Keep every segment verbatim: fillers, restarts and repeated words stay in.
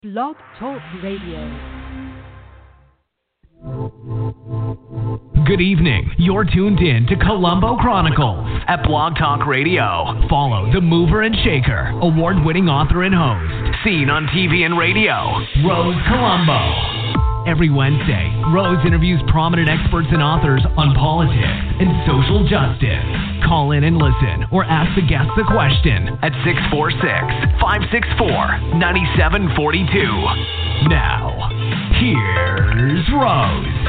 Blog Talk Radio. Good evening. You're tuned in to Colombo Chronicles at Blog Talk Radio. Follow the mover and shaker, award-winning author and host, seen on T V and radio, Rose Colombo. Every Wednesday, Rose interviews prominent experts and authors on politics and social justice. Call in and listen or ask the guests a question at six four six, five six four, nine seven four two. Now, here's Rose.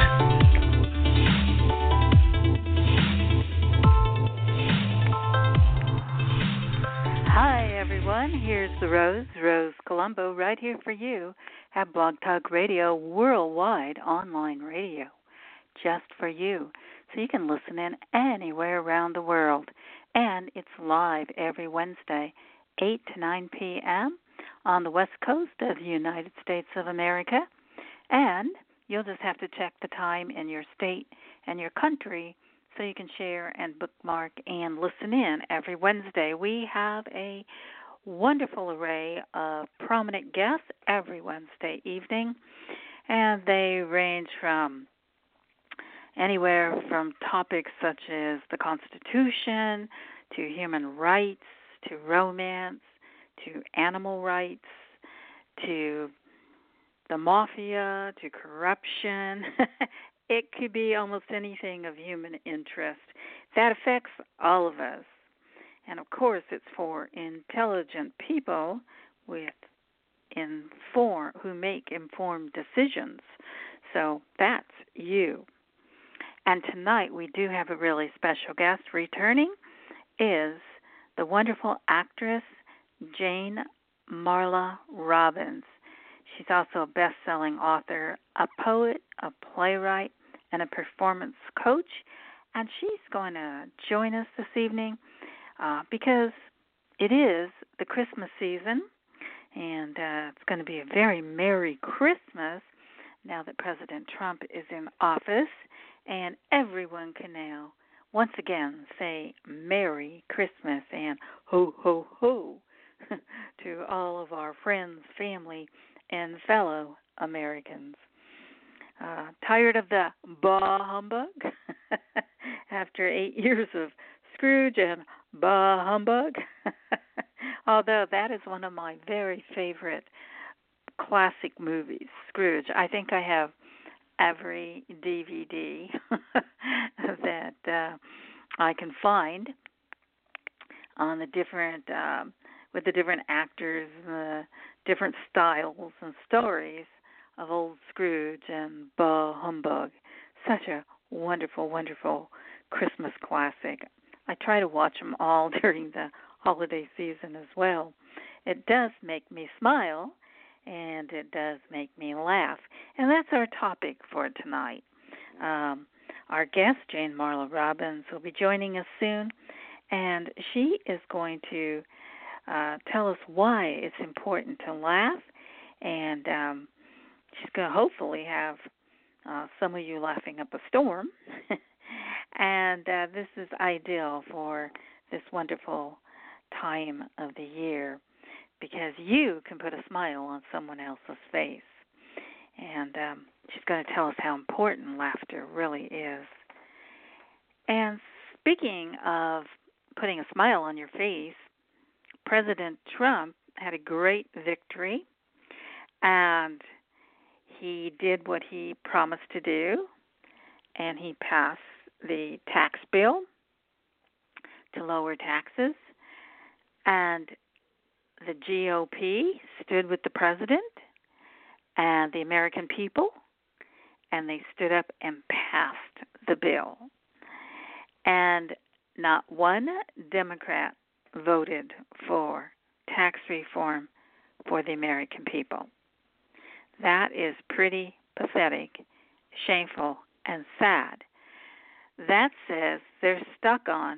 Hi, everyone. Here's the Rose, Rose Colombo, right here for you at Blog Talk Radio, worldwide online radio, just for you. So you can listen in anywhere around the world. And it's live every Wednesday, eight to nine p.m. on the west coast of the United States of America. And you'll just have to check the time in your state and your country so you can share and bookmark and listen in every Wednesday. We have a wonderful array of prominent guests every Wednesday evening, and they range from anywhere from topics such as the Constitution to human rights to romance to animal rights to the mafia to corruption. It could be almost anything of human interest that affects all of us. And, of course, it's for intelligent people with inform who make informed decisions. So that's you. And tonight we do have a really special guest. Returning is the wonderful actress Jane Marla Robbins. She's also a best-selling author, a poet, a playwright, and a performance coach. And she's going to join us this evening uh, because it is the Christmas season, and uh, it's going to be a very Merry Christmas now that President Trump is in office, and everyone can now once again say Merry Christmas and ho, ho, ho to all of our friends, family, and fellow Americans. Uh, tired of the bah humbug? After eight years of Scrooge and bah humbug? Although that is one of my very favorite classic movies, Scrooge. I think I have every D V D that uh, I can find on the different, uh, with the different actors, and the different styles and stories of old Scrooge and bah humbug. Such a wonderful, wonderful Christmas classic. I try to watch them all during the holiday season as well. It does make me smile, and it does make me laugh. And that's our topic for tonight. Um, our guest, Jane Marla Robbins, will be joining us soon, and she is going to uh, tell us why it's important to laugh, and um, she's going to hopefully have uh, some of you laughing up a storm. And uh, this is ideal for this wonderful time of the year because you can put a smile on someone else's face. And um, she's going to tell us how important laughter really is. And speaking of putting a smile on your face, President Trump had a great victory, and he did what he promised to do, and he passed the tax bill to lower taxes, and the G O P stood with the president and the American people, and they stood up and passed the bill. And not one Democrat voted for tax reform for the American people. That is pretty pathetic, shameful, and sad. That says they're stuck on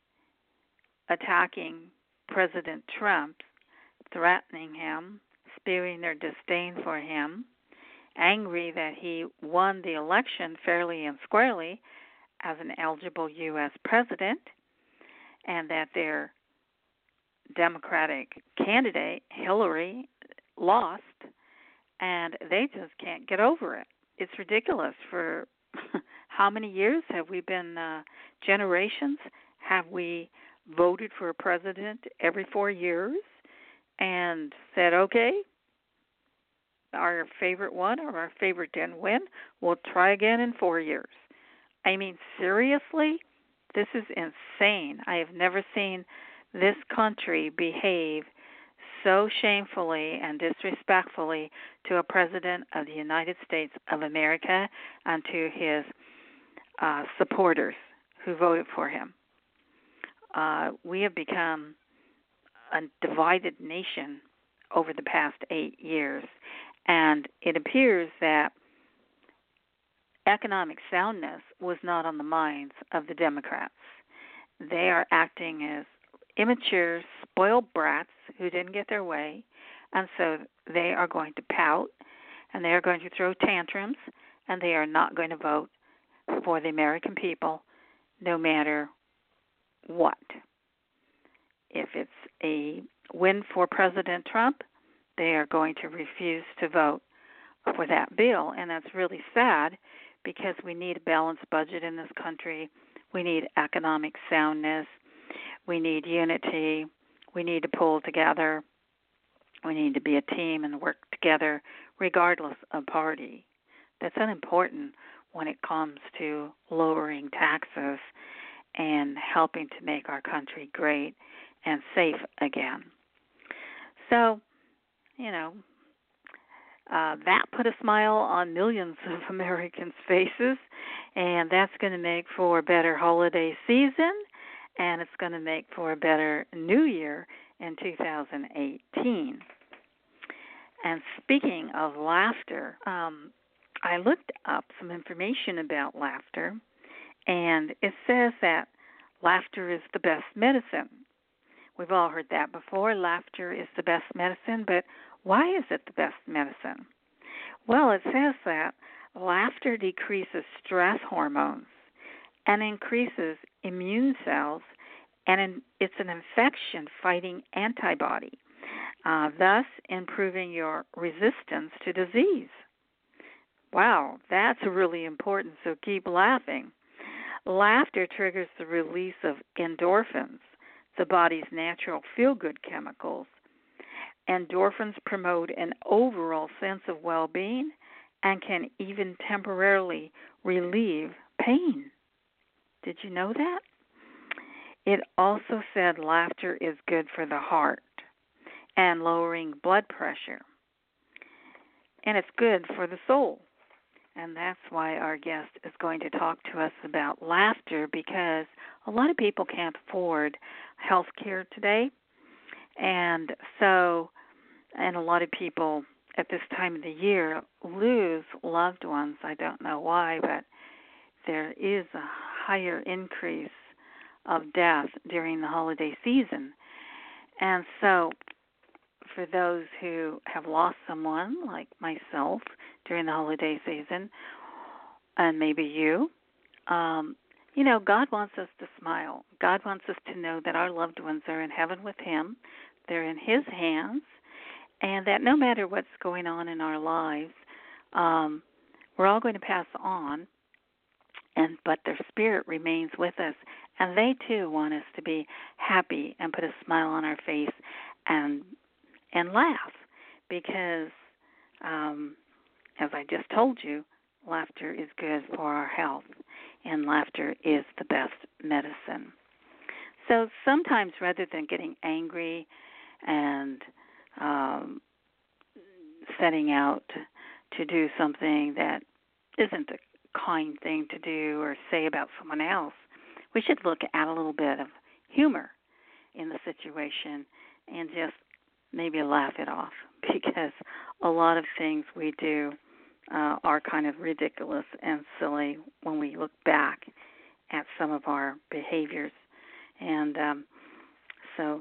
attacking President Trump, threatening him, spewing their disdain for him, angry that he won the election fairly and squarely as an eligible U S president, and that their Democratic candidate, Hillary, lost, and they just can't get over it. It's ridiculous. For how many years have we been, uh, generations, have we voted for a president every four years and said, okay, our favorite one or our favorite didn't win, we'll try again in four years. I mean, seriously, this is insane. I have never seen this country behave so shamefully and disrespectfully to a president of the United States of America and to his uh, supporters who voted for him. Uh, we have become a divided nation over the past eight years, and it appears that economic soundness was not on the minds of the Democrats. They are acting as immature, spoiled brats who didn't get their way, and so they are going to pout, and they are going to throw tantrums, and they are not going to vote for the American people no matter what. If it's a win for President Trump, they are going to refuse to vote for that bill, and that's really sad because we need a balanced budget in this country. We need economic soundness. We need unity. We need to pull together. We need to be a team and work together regardless of party. That's unimportant when it comes to lowering taxes and helping to make our country great and safe again. So, you know, uh, that put a smile on millions of Americans' faces, and that's going to make for a better holiday season, and it's going to make for a better new year in two thousand eighteen. And speaking of laughter, um, I looked up some information about laughter, and it says that laughter is the best medicine. We've all heard that before. Laughter is the best medicine, but why is it the best medicine? Well, it says that laughter decreases stress hormones and increases immune cells, and it's an infection-fighting antibody, uh, thus improving your resistance to disease. Wow, that's really important, so keep laughing. Laughter triggers the release of endorphins, the body's natural feel-good chemicals. Endorphins promote an overall sense of well-being and can even temporarily relieve pain. Did you know that? It also said laughter is good for the heart and lowering blood pressure. And it's good for the soul. And that's why our guest is going to talk to us about laughter, because a lot of people can't afford health care today. And so, and a lot of people at this time of the year lose loved ones. I don't know why, but there is a higher increase of death during the holiday season. And so, for those who have lost someone, like myself, during the holiday season, and maybe you, um, you know, God wants us to smile. God wants us to know that our loved ones are in heaven with Him. They're in His hands, and that no matter what's going on in our lives, um, we're all going to pass on, and but their spirit remains with us, and they too want us to be happy and put a smile on our face and and laugh, because um, as I just told you, laughter is good for our health, and laughter is the best medicine. So sometimes rather than getting angry and um, setting out to do something that isn't a kind thing to do or say about someone else, we should look at a little bit of humor in the situation and just maybe laugh it off, because a lot of things we do uh, are kind of ridiculous and silly when we look back at some of our behaviors. And um, so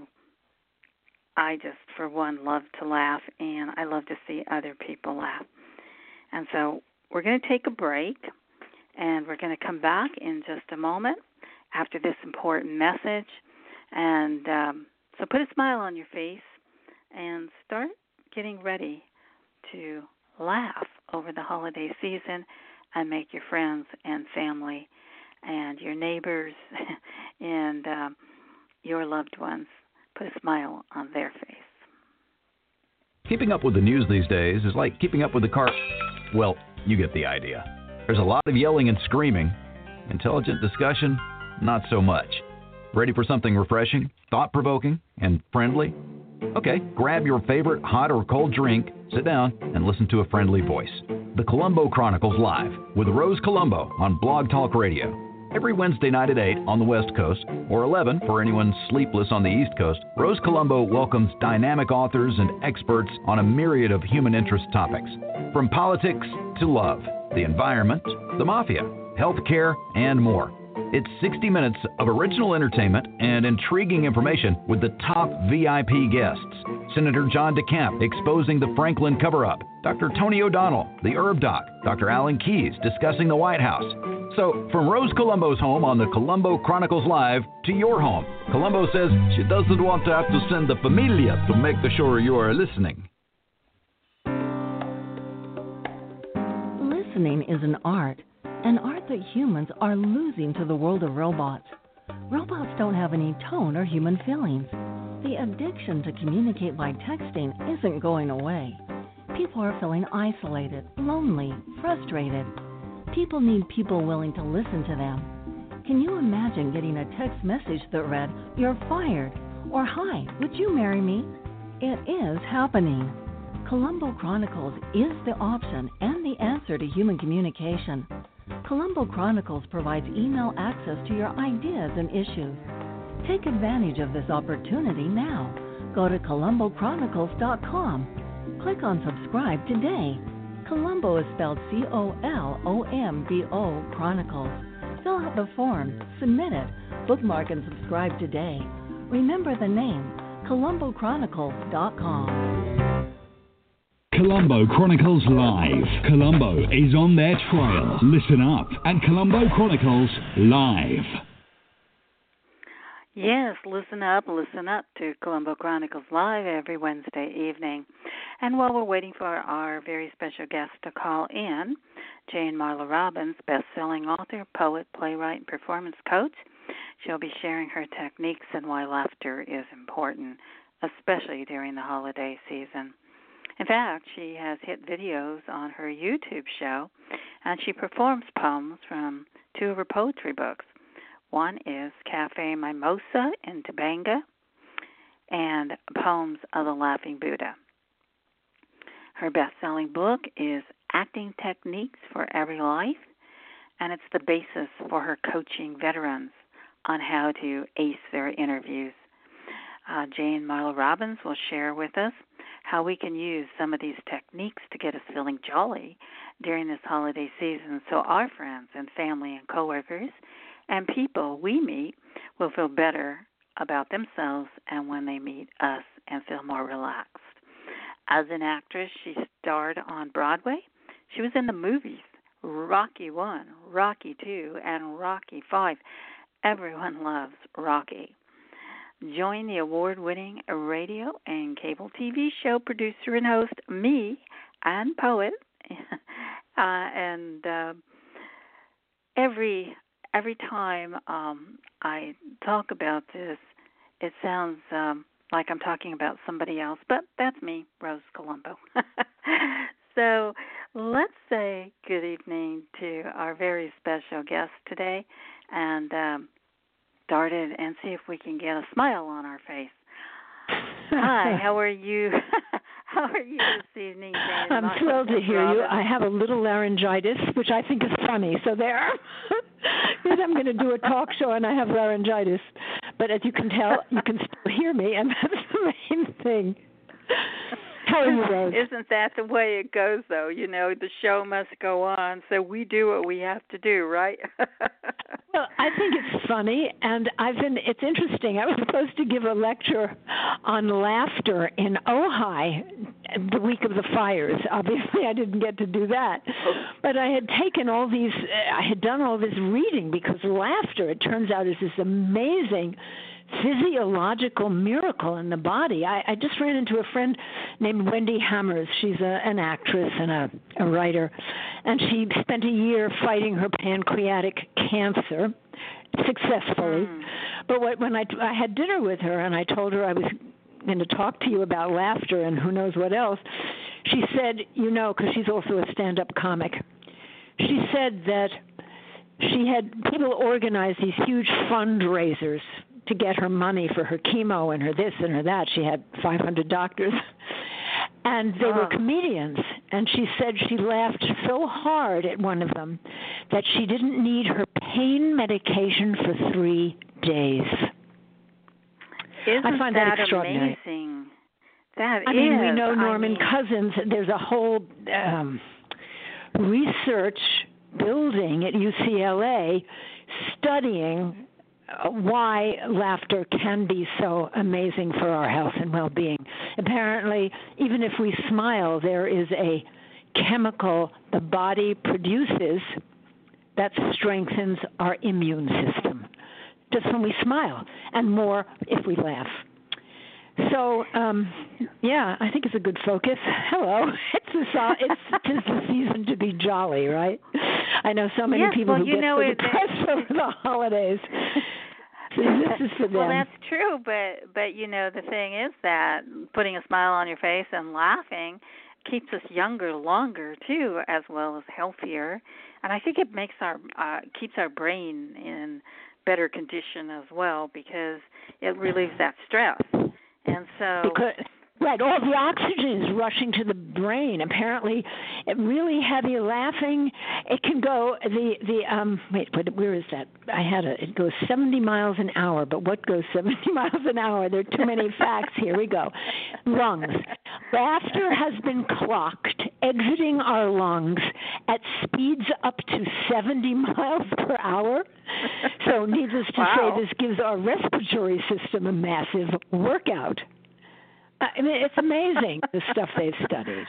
I just, for one, love to laugh, and I love to see other people laugh. And so we're going to take a break, and we're going to come back in just a moment after this important message. And um, so put a smile on your face and start getting ready to laugh over the holiday season and make your friends and family and your neighbors and um, your loved ones put a smile on their face. Keeping up with the news these days is like keeping up with the car. Well, you get the idea. There's a lot of yelling and screaming. Intelligent discussion, not so much. Ready for something refreshing, thought-provoking, and friendly? Okay, grab your favorite hot or cold drink, sit down, and listen to a friendly voice. The Colombo Chronicles Live with Rose Colombo on Blog Talk Radio. Every Wednesday night at eight on the West Coast, or eleven for anyone sleepless on the East Coast, Rose Colombo welcomes dynamic authors and experts on a myriad of human interest topics. From politics to love, the environment, the mafia, healthcare, and more. It's sixty minutes of original entertainment and intriguing information with the top V I P guests. Senator John DeCamp exposing the Franklin cover-up, Doctor Tony O'Donnell, the Herb Doc, Doctor Alan Keyes discussing the White House. So, from Rose Colombo's home on the Colombo Chronicles Live to your home, Colombo says she doesn't want to have to send the familia to make sure you are listening. Listening is an art, an art that humans are losing to the world of robots. Robots don't have any tone or human feelings. The addiction to communicate by texting isn't going away. People are feeling isolated, lonely, frustrated. People need people willing to listen to them. Can you imagine getting a text message that read, "You're fired," or "Hi, would you marry me?" It is happening. Colombo Chronicles is the option and the answer to human communication. Colombo Chronicles provides email access to your ideas and issues. Take advantage of this opportunity now. Go to colombo chronicles dot com. Click on subscribe today. Colombo is spelled C O L O M B O Chronicles. Fill out the form, submit it, bookmark and subscribe today. Remember the name, colombo chronicles dot com. Colombo Chronicles Live. Colombo is on their trail. Listen up at Colombo Chronicles Live. Yes, listen up, listen up to Colombo Chronicles Live every Wednesday evening. And while we're waiting for our very special guest to call in, Jane Marla Robbins, best-selling author, poet, playwright, and performance coach, she'll be sharing her techniques and why laughter is important, especially during the holiday season. In fact, she has hit videos on her YouTube show, and she performs poems from two of her poetry books. One is Cafe Mimosa in Tobanga, and Poems of the Laughing Buddha. Her best-selling book is Acting Techniques for Every Life, and it's the basis for her coaching veterans on how to ace their interviews. Uh, Jane Marla Robbins will share with us how we can use some of these techniques to get us feeling jolly during this holiday season so our friends and family and coworkers and people we meet will feel better about themselves and when they meet us and feel more relaxed. As an actress, she starred on Broadway. She was in the movies Rocky One, Rocky Two, and Rocky Five. Everyone loves Rocky. Join the award-winning radio and cable T V show producer and host, me, and poet. uh, and uh, every every time um, I talk about this, it sounds um, like I'm talking about somebody else, but that's me, Rose Colombo. So let's say good evening to our very special guest today, and um, start it and see if we can get a smile on our face. Hi, how are you? How are you this evening, Jane? I'm Marla thrilled to hear Robbins? you. I have a little laryngitis, which I think is funny. So there, because I'm going to do a talk show and I have laryngitis. But as you can tell, you can still hear me, and that's the main thing. How are you, Rose? Isn't that the way it goes, though? You know, the show must go on, so we do what we have to do, right? Well, I think it's funny, and I've been. It's interesting. I was supposed to give a lecture on laughter in Ojai the week of the fires. Obviously, I didn't get to do that, but I had taken all these. I had done all this reading because laughter, it turns out, is this amazing physiological miracle in the body. I, I just ran into a friend named Wendy Hammers. She's a, an actress and a, a writer, and she spent a year fighting her pancreatic cancer successfully. Mm. But what, when I, I had dinner with her and I told her I was going to talk to you about laughter and who knows what else, she said, you know, because she's also a stand-up comic, she said that she had people organize these huge fundraisers to get her money for her chemo and her this and her that. She had five hundred doctors. And they oh. were comedians. And she said she laughed so hard at one of them that she didn't need her pain medication for three days. Isn't I find that, that extraordinary. Amazing? That I is. mean, we know Norman I mean... Cousins. There's a whole um, research building at U C L A studying why laughter can be so amazing for our health and well-being. Apparently, even if we smile, there is a chemical the body produces that strengthens our immune system, just when we smile, and more if we laugh. So, um, yeah, I think it's a good focus. Hello. It's the, it's tis the season to be jolly, right? I know so many yes, people well, who you get know, so it, depressed it, over the holidays. So this is for them. Well, that's true, but, but, you know, the thing is that putting a smile on your face and laughing keeps us younger longer, too, as well as healthier. And I think it makes our uh, keeps our brain in better condition as well because it relieves that stress. And so, because, right, all the oxygen is rushing to the brain. Apparently, it really heavy laughing, it can go the the um. Wait, where is that? I had a. It goes seventy miles an hour. But what goes seventy miles an hour? There are too many facts. Here we go. Lungs. Laughter has been clocked exiting our lungs at speeds up to seventy miles per hour. So needless to wow. say, this gives our respiratory system a massive workout. I mean, it's amazing, the stuff they've studied.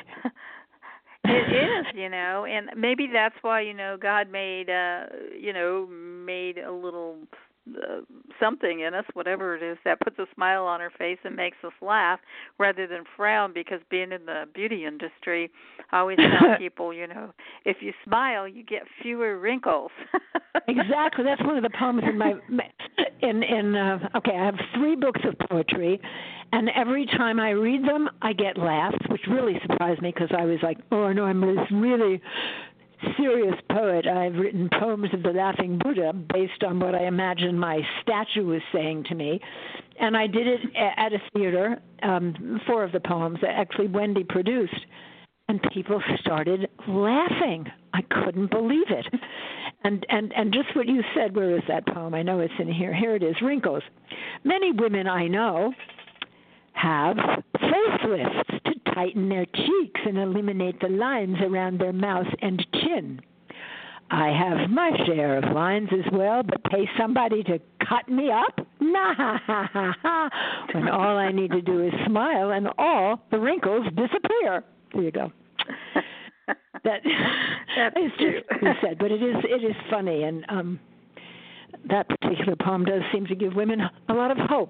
It is, you know, and maybe that's why, you know, God made, uh, you know, made a little uh, something in us, whatever it is, that puts a smile on our face and makes us laugh rather than frown, because being in the beauty industry, I always tell people, you know, if you smile, you get fewer wrinkles. Exactly. That's one of the poems in my, in, in uh, okay, I have three books of poetry, and every time I read them, I get laughs, which really surprised me because I was like, oh, no, I'm this really serious poet. I've written poems of the Laughing Buddha based on what I imagine my statue was saying to me. And I did it at a theater, um, four of the poems that actually Wendy produced. And people started laughing. I couldn't believe it. And, and and just what you said, where is that poem? I know it's in here. Here it is, Wrinkles. Many women I know have facelifts to tighten their cheeks and eliminate the lines around their mouth and chin. I have my share of lines as well, but pay somebody to cut me up? Nah, ha, ha, ha, ha. When all I need to do is smile and all the wrinkles disappear. There you go. That That's is just what you said, but it is it is funny, and um, that particular poem does seem to give women a lot of hope.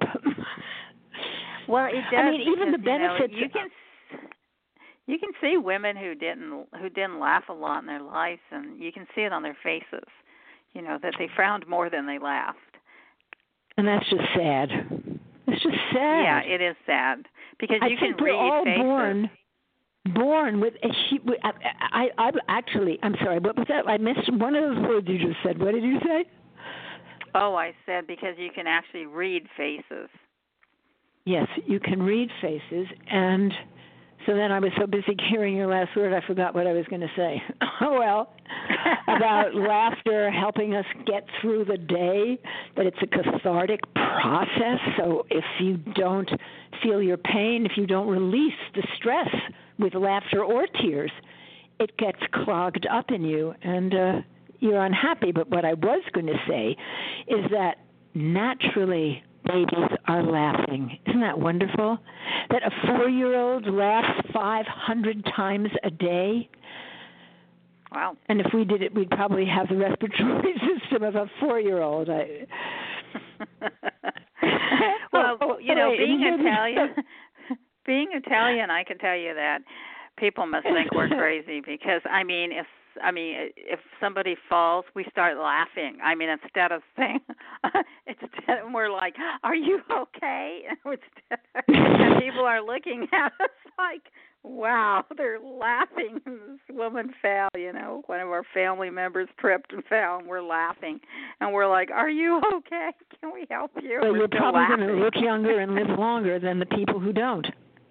Well, it does. I mean, even because, the benefits. You, know, you can you can see women who didn't who didn't laugh a lot in their lives, and you can see it on their faces. You know that they frowned more than they laughed. And that's just sad. It's just sad. Yeah, it is sad because I you think can we're read all faces. born. Born with a I, I, I actually, I'm sorry, what was that? I missed one of those words you just said. What did you say? Oh, I said because you can actually read faces. Yes, you can read faces, and so then I was so busy hearing your last word, I forgot what I was going to say. Oh, well, about laughter helping us get through the day, that it's a cathartic process. So if you don't feel your pain, if you don't release the stress with laughter or tears, it gets clogged up in you, and uh, you're unhappy. But what I was going to say is that naturally babies are laughing. Isn't that wonderful? That a four-year-old laughs five hundred times a day. Wow. And if we did it, we'd probably have the respiratory system of a four-year-old. I... well, oh, you know, wait, being you Italian, being Italian, I can tell you that people must think we're crazy because, I mean, if I mean, if somebody falls, we start laughing. I mean, instead of saying, instead we're like, "Are you okay?" And people are looking at us like, "Wow, they're laughing." This woman fell. You know, one of our family members tripped and fell, and we're laughing. And we're like, "Are you okay? Can we help you?" Well, we're you're probably laughing. going to look younger and live longer than the people who don't.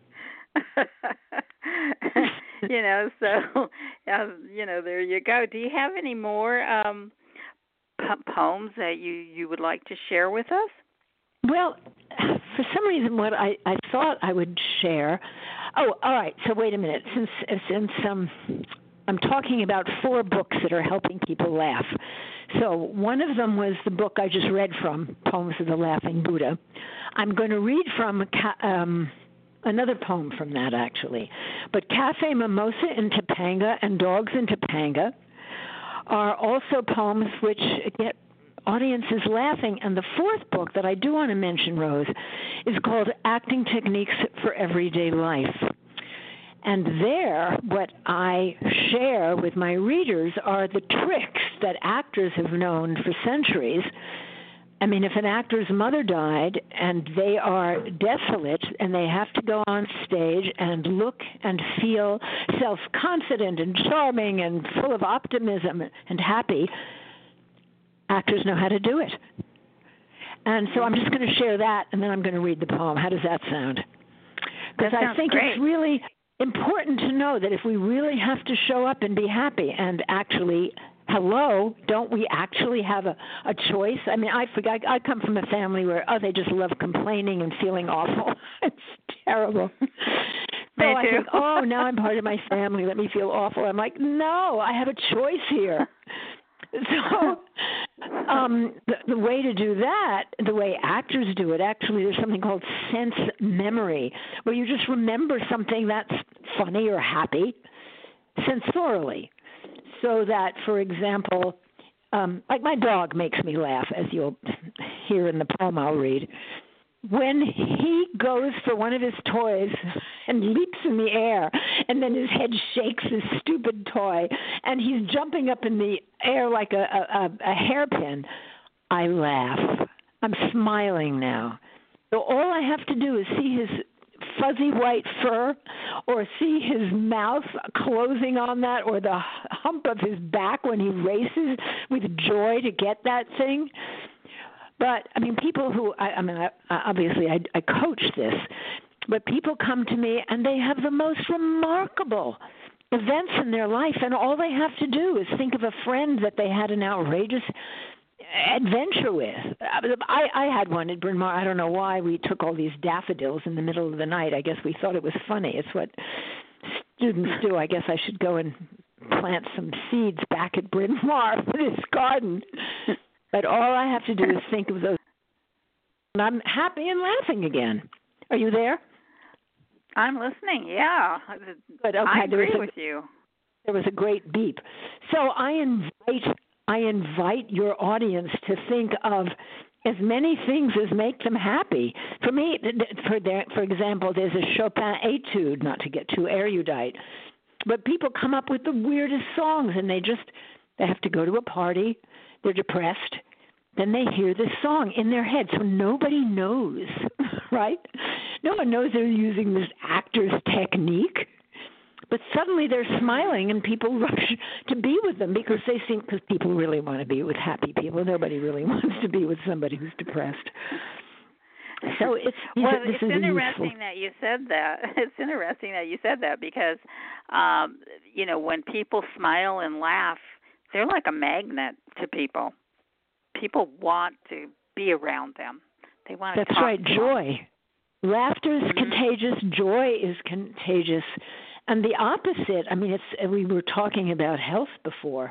You know, so uh, you know, there you go. Do you have any more um, po- poems that you, you would like to share with us? Well, for some reason, what I, I thought I would share. Oh, all right. So wait a minute. Since since um, I'm talking about four books that are helping people laugh. So one of them was the book I just read from, Poems of the Laughing Buddha. I'm going to read from. Um, Another poem from that, actually. But Cafe Mimosa in Topanga and Dogs in Topanga are also poems which get audiences laughing. And the fourth book that I do want to mention, Rose, is called Acting Techniques for Everyday Life. And there, what I share with my readers are the tricks that actors have known for centuries. I mean, if an actor's mother died and they are desolate and they have to go on stage and look and feel self-confident and charming and full of optimism and happy, actors know how to do it. And so I'm just going to share that, and then I'm going to read the poem. How does that sound? Because I think great. It's really important to know that if we really have to show up and be happy and actually hello, don't we actually have a, a choice? I mean, I forgot. I come from a family where, oh, they just love complaining and feeling awful. It's terrible. So I think, oh, now I'm part of my family. Let me feel awful. I'm like, no, I have a choice here. So um, the, the way to do that, the way actors do it, actually there's something called sense memory, where you just remember something that's funny or happy sensorially. So that, for example, um, like my dog makes me laugh, as you'll hear in the poem I'll read. When he goes for one of his toys and leaps in the air, and then his head shakes his stupid toy, and he's jumping up in the air like a, a, a hairpin, I laugh. I'm smiling now. So all I have to do is see his fuzzy white fur or see his mouth closing on that or the hump of his back when he races with joy to get that thing. But, I mean, people who, I, I mean, I, obviously I, I coach this, but people come to me and they have the most remarkable events in their life, and all they have to do is think of a friend that they had an outrageous adventure with. I, I had one at Bryn Mawr. I don't know why we took all these daffodils in the middle of the night. I guess we thought it was funny. It's what students do. I guess I should go and plant some seeds back at Bryn Mawr for this garden. But all I have to do is think of those, and I'm happy and laughing again. Are you there? I'm listening, yeah. But okay, I agree a, with you. There was a great beep. So I invite I invite your audience to think of as many things as make them happy. For me, for their, for example, there's a Chopin etude, not to get too erudite, but people come up with the weirdest songs, and they just, they have to go to a party, they're depressed, then they hear this song in their head, so nobody knows, right? No one knows they're using this actor's technique. But suddenly they're smiling, and people rush to be with them because they seem, because people really want to be with happy people. Nobody really wants to be with somebody who's depressed. So it's well, this it's is interesting useful. that you said that. It's interesting that you said that because, um, you know, when people smile and laugh, they're like a magnet to people. People want to be around them. They want to. That's talk right. to Joy, laughter is mm-hmm. contagious. Joy is contagious. And the opposite, I mean, it's, we were talking about health before.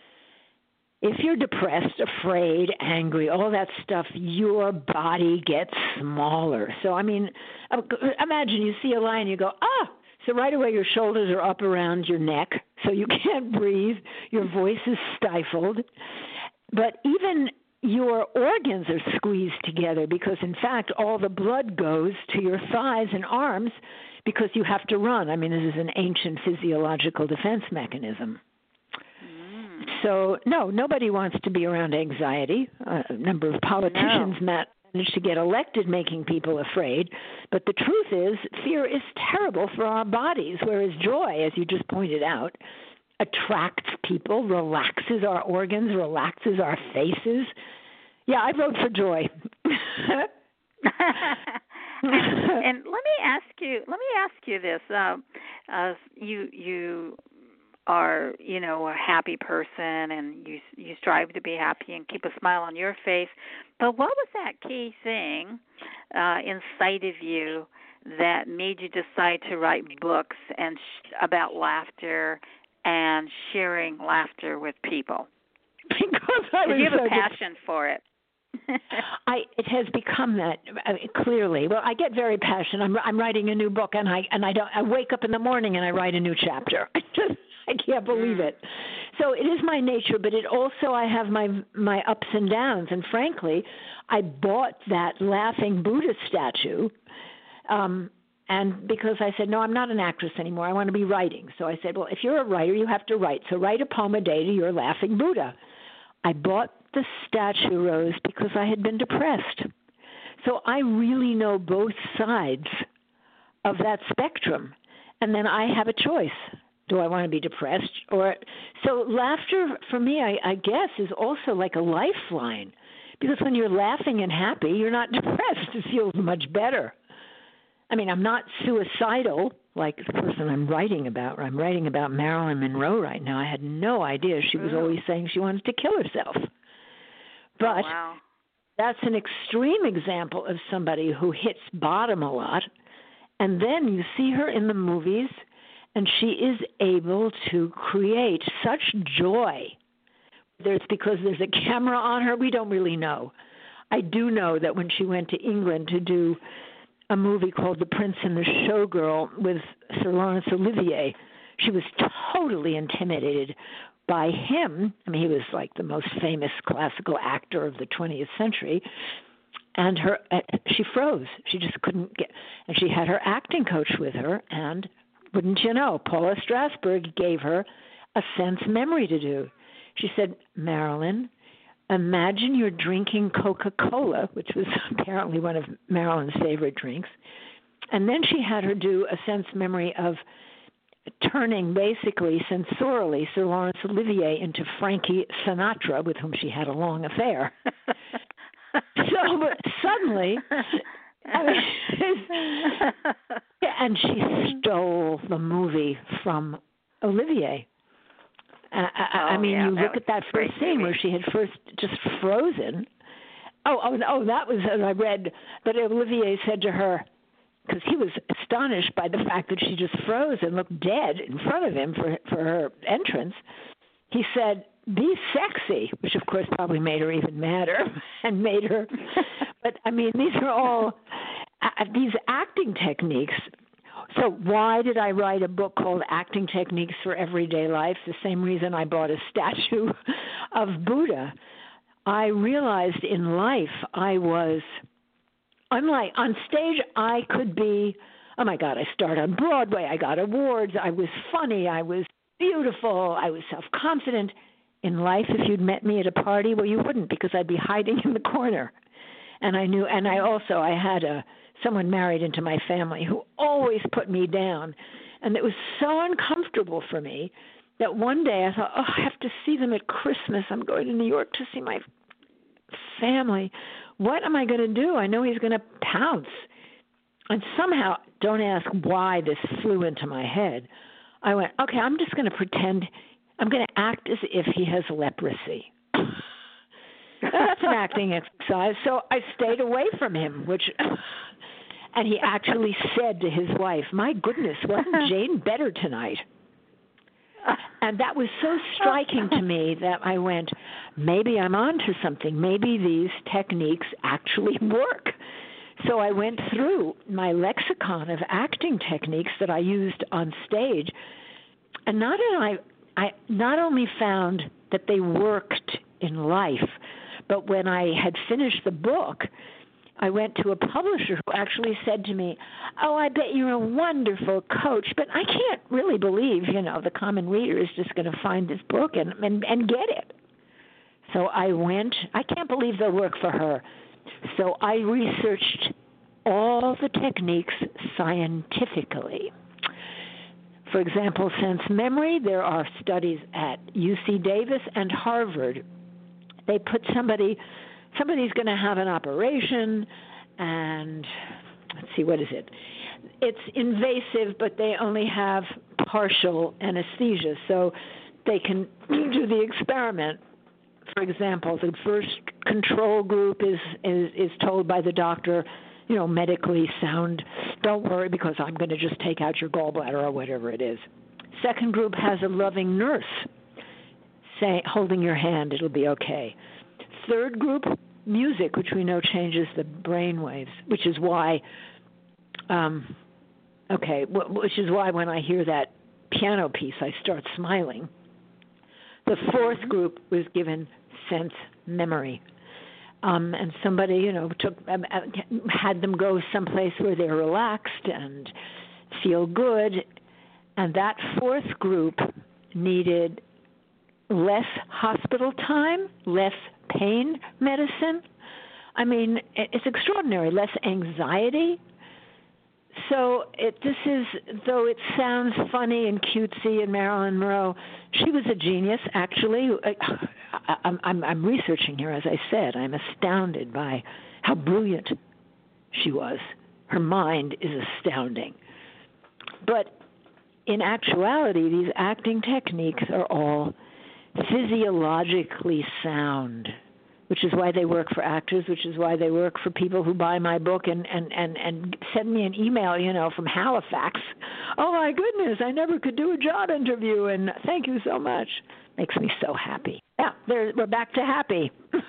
If you're depressed, afraid, angry, all that stuff, your body gets smaller. So, I mean, imagine you see a lion, you go, ah! So right away your shoulders are up around your neck, so you can't breathe. Your voice is stifled. But even your organs are squeezed together because, in fact, all the blood goes to your thighs and arms because you have to run. I mean, this is an ancient physiological defense mechanism. Mm. So, no, nobody wants to be around anxiety. Uh, a number of politicians no. met. managed to get elected making people afraid. But the truth is, fear is terrible for our bodies, whereas joy, as you just pointed out, attracts people, relaxes our organs, relaxes our faces. Yeah, I vote for joy. and, and let me ask you, let me ask you this. Uh, uh, you you are, you know, a happy person, and you you strive to be happy and keep a smile on your face. But what was that key thing uh, inside of you that made you decide to write books and sh- about laughter and sharing laughter with people? Because I was you have so a passion de- for it. I it has become that uh, clearly. Well, I get very passionate. I'm I'm writing a new book, and I and I don't. I wake up in the morning and I write a new chapter. I just I can't believe it. So it is my nature, but it also I have my my ups and downs. And frankly, I bought that laughing Buddha statue. Um, And because I said, no, I'm not an actress anymore. I want to be writing. So I said, well, if you're a writer, you have to write. So write a poem a day to your laughing Buddha. I bought the statue, Rose, because I had been depressed. So I really know both sides of that spectrum. And then I have a choice. Do I want to be depressed? Or so laughter, for me, I, I guess, is also like a lifeline. Because when you're laughing and happy, you're not depressed. It feels much better. I mean, I'm not suicidal like the person I'm writing about. I'm writing about Marilyn Monroe right now. I had no idea she was always saying she wanted to kill herself. But oh, wow. That's an extreme example of somebody who hits bottom a lot. And then you see her in the movies, and she is able to create such joy. Whether it's because there's a camera on her, we don't really know. I do know that when she went to England to do a movie called The Prince and the Showgirl with Sir Laurence Olivier, she was totally intimidated by him. I mean, he was like the most famous classical actor of the twentieth century. And her, she froze. She just couldn't get, and she had her acting coach with her, and wouldn't you know, Paula Strasberg gave her a sense memory to do. She said, Marilyn, imagine you're drinking Coca-Cola, which was apparently one of Marilyn's favorite drinks. And then she had her do a sense memory of turning basically sensorially Sir Laurence Olivier into Frankie Sinatra, with whom she had a long affair. So but suddenly, I mean, and she stole the movie from Olivier. Uh, I, oh, I mean, yeah, you look at that first scene movie. where she had first just frozen. Oh, oh, oh, that was, I read that Olivier said to her, because he was astonished by the fact that she just froze and looked dead in front of him for for her entrance. He said, be sexy, which of course probably made her even madder and made her, but I mean, these are all, uh, these acting techniques. So why did I write a book called Acting Techniques for Everyday Life? The same reason I bought a statue of Buddha. I realized in life I was, unlike, on stage I could be, oh my God, I starred on Broadway, I got awards, I was funny, I was beautiful, I was self-confident. In life, if you'd met me at a party, well, you wouldn't, because I'd be hiding in the corner. And I knew, and I also, I had a someone married into my family who always put me down. And it was so uncomfortable for me that one day I thought, oh, I have to see them at Christmas. I'm going to New York to see my family. What am I going to do? I know he's going to pounce. And somehow, don't ask why this flew into my head. I went, okay, I'm just going to pretend, I'm going to act as if he has leprosy. That's an acting exercise. So I stayed away from him, which, and he actually said to his wife, my goodness, wasn't Jane better tonight? And that was so striking to me that I went, maybe I'm onto something. Maybe these techniques actually work. So I went through my lexicon of acting techniques that I used on stage, and not only I, I not only found that they worked in life, But when I had finished the book, I went to a publisher who actually said to me, oh, I bet you're a wonderful coach, but I can't really believe, you know, the common reader is just going to find this book and, and, and get it. So I went, I can't believe they'll work for her. So I researched all the techniques scientifically. For example, sense memory, there are studies at U C Davis and Harvard. They put somebody, somebody's going to have an operation, and let's see, what is it? It's invasive, but they only have partial anesthesia, so they can do the experiment. For example, the first control group is, is, is told by the doctor, you know, medically sound, don't worry because I'm going to just take out your gallbladder or whatever it is. Second group has a loving nurse say, holding your hand, it'll be okay. Third group, music, which we know changes the brain waves, which is why, um, okay, which is why when I hear that piano piece, I start smiling. The fourth group was given sense memory. Um, and somebody, you know, took um, had them go someplace where they're relaxed and feel good. And that fourth group needed less hospital time, less pain medicine. I mean, it's extraordinary. Less anxiety. So it, this is, though it sounds funny and cutesy, and Marilyn Monroe, she was a genius, actually. I, I'm, I'm, I'm researching here, as I said. I'm astounded by how brilliant she was. Her mind is astounding. But in actuality, these acting techniques are all physiologically sound, which is why they work for actors, which is why they work for people who buy my book and, and, and, and send me an email, you know, from Halifax. Oh, my goodness, I never could do a job interview, and thank you so much. Makes me so happy. Yeah, we're back to happy.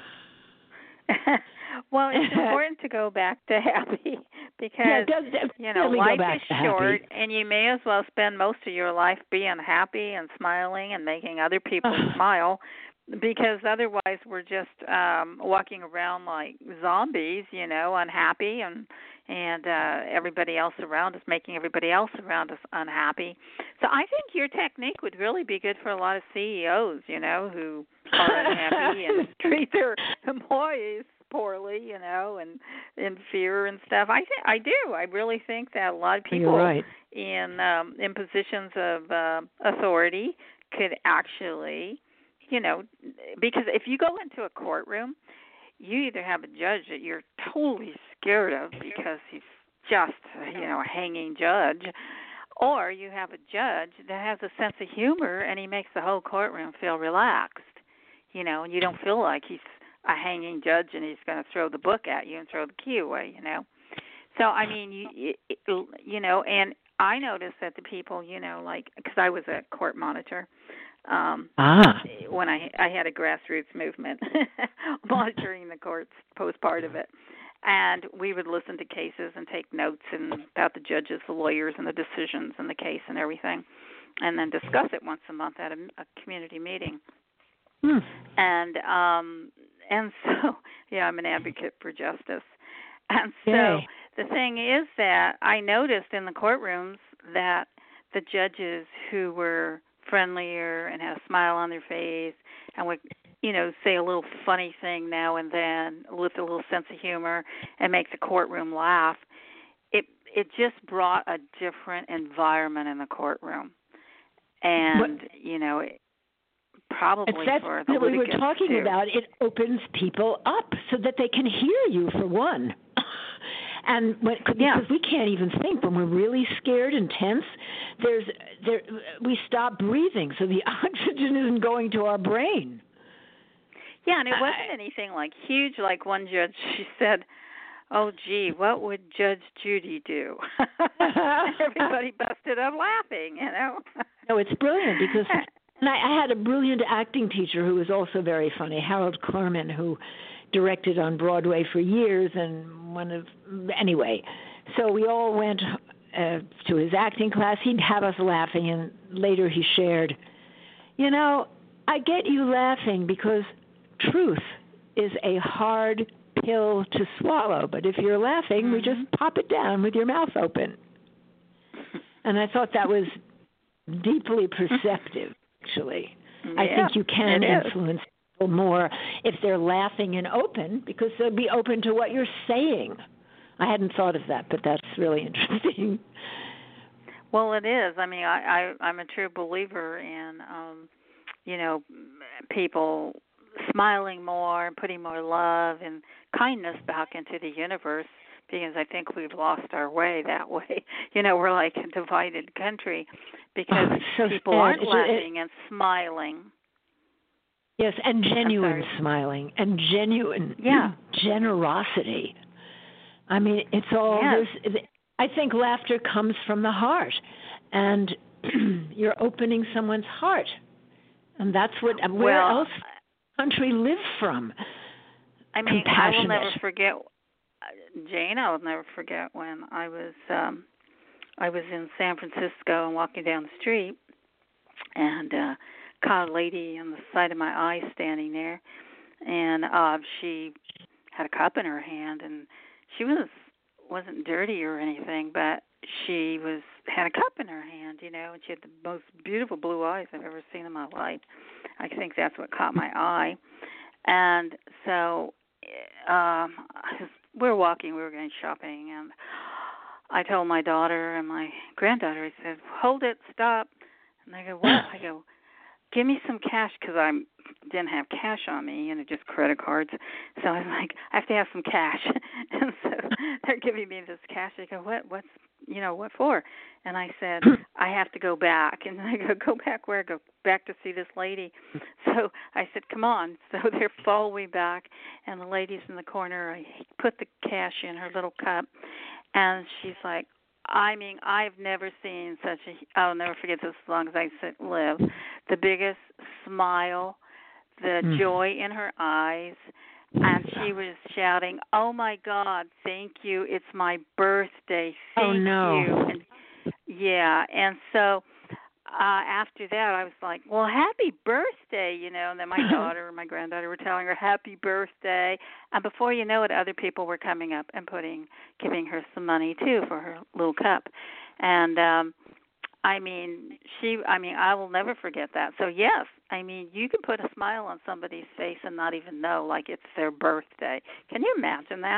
Well, it's important to go back to happy because, yeah, it does, you know, life is short, and you may as well spend most of your life being happy and smiling and making other people smile, because otherwise we're just um, walking around like zombies, you know, unhappy, and and uh, everybody else around us making everybody else around us unhappy. So I think your technique would really be good for a lot of C E Os, you know, who are unhappy and treat their employees poorly, you know, and in fear and stuff. I think I do. I really think that a lot of people You're right. in um, in positions of uh, authority could actually, you know, because if you go into a courtroom, you either have a judge that you're totally scared of because he's just, you know, a hanging judge, or you have a judge that has a sense of humor and he makes the whole courtroom feel relaxed, you know, and you don't feel like he's a hanging judge and he's going to throw the book at you and throw the key away, you know. So, I mean, you, you know, and I noticed that the people, you know, like, because I was a court monitor, um, ah. when I I had a grassroots movement monitoring the courts post part of it. And we would listen to cases and take notes and about the judges, the lawyers, and the decisions in the case and everything, and then discuss it once a month at a, a community meeting. Hmm. And um, and so, yeah, I'm an advocate for justice. And so Yay. The thing is that I noticed in the courtrooms that the judges who were friendlier and had a smile on their face and would, you know, say a little funny thing now and then with a little sense of humor and make the courtroom laugh, it it just brought a different environment in the courtroom. And, but, you know, it, probably that's for the that we were talking too. about, it opens people up so that they can hear you, for one. And when, because yeah. we can't even think when we're really scared and tense, there's there we stop breathing, so the oxygen isn't going to our brain. Yeah, and it wasn't anything like huge. Like one judge, she said, "Oh, gee, what would Judge Judy do?" Everybody busted up laughing, you know. No, it's brilliant because, and I, I had a brilliant acting teacher who was also very funny, Harold Clurman, who directed on Broadway for years, and one of anyway. So we all went uh, to his acting class. He'd have us laughing, and later he shared, "You know, I get you laughing because truth is a hard pill to swallow, but if you're laughing, mm-hmm. we just pop it down with your mouth open. And I thought that was deeply perceptive, actually. Yeah, I think you can influence people more if they're laughing and open, because they'll be open to what you're saying. I hadn't thought of that, but that's really interesting. Well, it is. I mean, I, I, I'm a true believer in, um, you know, people smiling more and putting more love and kindness back into the universe, because I think we've lost our way that way. You know, we're like a divided country because oh, so people sad. aren't laughing it, and smiling. Yes, and genuine smiling and genuine yeah. generosity. I mean, it's all yes. this. I think laughter comes from the heart, and you're opening someone's heart, and that's what. Where well, else country live from? I mean, I will never forget, Jane. I will never forget when I was um, I was in San Francisco and walking down the street, and uh, caught a lady on the side of my eye standing there, and uh, she had a cup in her hand, and she was. wasn't dirty or anything, but she was had a cup in her hand, you know, and she had the most beautiful blue eyes I've ever seen in my life. I think that's what caught my eye. And so um, we were walking, we were going shopping, and I told my daughter and my granddaughter, I said, hold it, stop. And I go, what? I go, give me some cash, because I didn't have cash on me, you know, just credit cards. So I was like, I have to have some cash. And so they're giving me this cash. They go, what, what's, you know, what for? And I said, I have to go back. And I go, go back where? Go back to see this lady. So I said, come on. So they're following back, and the lady's in the corner. I put the cash in her little cup, and she's like, I mean, I've never seen such a, I'll never forget this as long as I live, the biggest smile, the mm. joy in her eyes, and she was shouting, oh, my God, thank you, it's my birthday, thank oh, no. you. And, yeah, and so uh, after that, I was like, well, happy birthday, you know, and then my daughter and my granddaughter were telling her happy birthday, and before you know it, other people were coming up and putting, giving her some money, too, for her little cup. And, um, I mean, she, I mean, I will never forget that. So, yes, I mean, you can put a smile on somebody's face and not even know, like it's their birthday. Can you imagine that?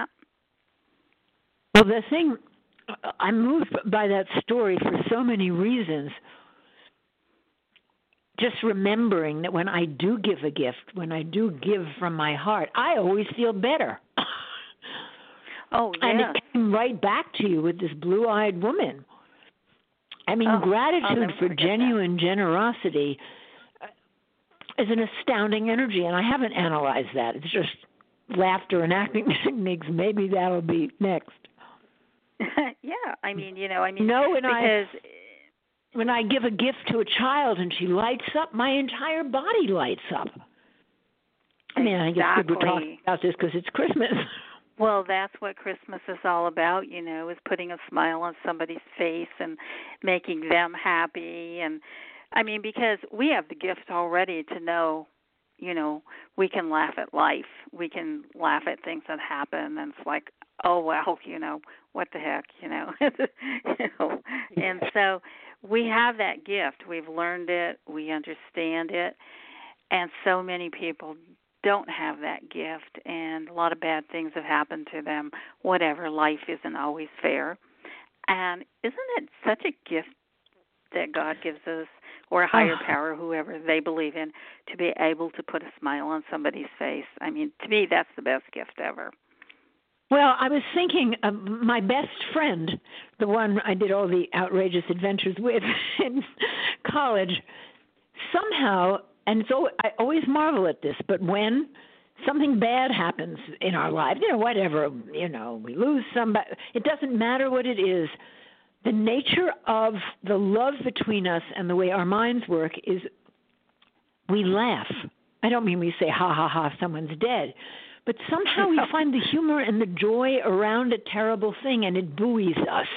Well, the thing, I'm moved by that story for so many reasons. Just remembering that when I do give a gift, when I do give from my heart, I always feel better. Oh, yeah. And it came right back to you with this blue-eyed woman. I mean, oh, gratitude for genuine that. generosity is an astounding energy, and I haven't analyzed that. It's just laughter and acting techniques. Maybe that'll be next. Yeah, I mean, you know, I mean, no, when because... I... When I give a gift to a child and she lights up, my entire body lights up. I mean, exactly. I guess we're talking about this because it's Christmas. Well, that's what Christmas is all about, you know, is putting a smile on somebody's face and making them happy. And, I mean, because we have the gift already to know, you know, we can laugh at life. We can laugh at things that happen, and it's like, oh, well, you know, what the heck, you know. you know? And so we have that gift. We've learned it. We understand it. And so many people don't have that gift, and a lot of bad things have happened to them. Whatever, life isn't always fair. And isn't it such a gift that God gives us, or a higher power, whoever they believe in, to be able to put a smile on somebody's face? I mean, to me, that's the best gift ever. Well, I was thinking of my best friend, the one I did all the outrageous adventures with in college. Somehow, and it's always, I always marvel at this, but when something bad happens in our lives, you know, whatever, you know, we lose somebody, it doesn't matter what it is. The nature of the love between us and the way our minds work is we laugh. I don't mean we say, ha, ha, ha, someone's dead. But somehow we find the humor and the joy around a terrible thing, and it buoys us.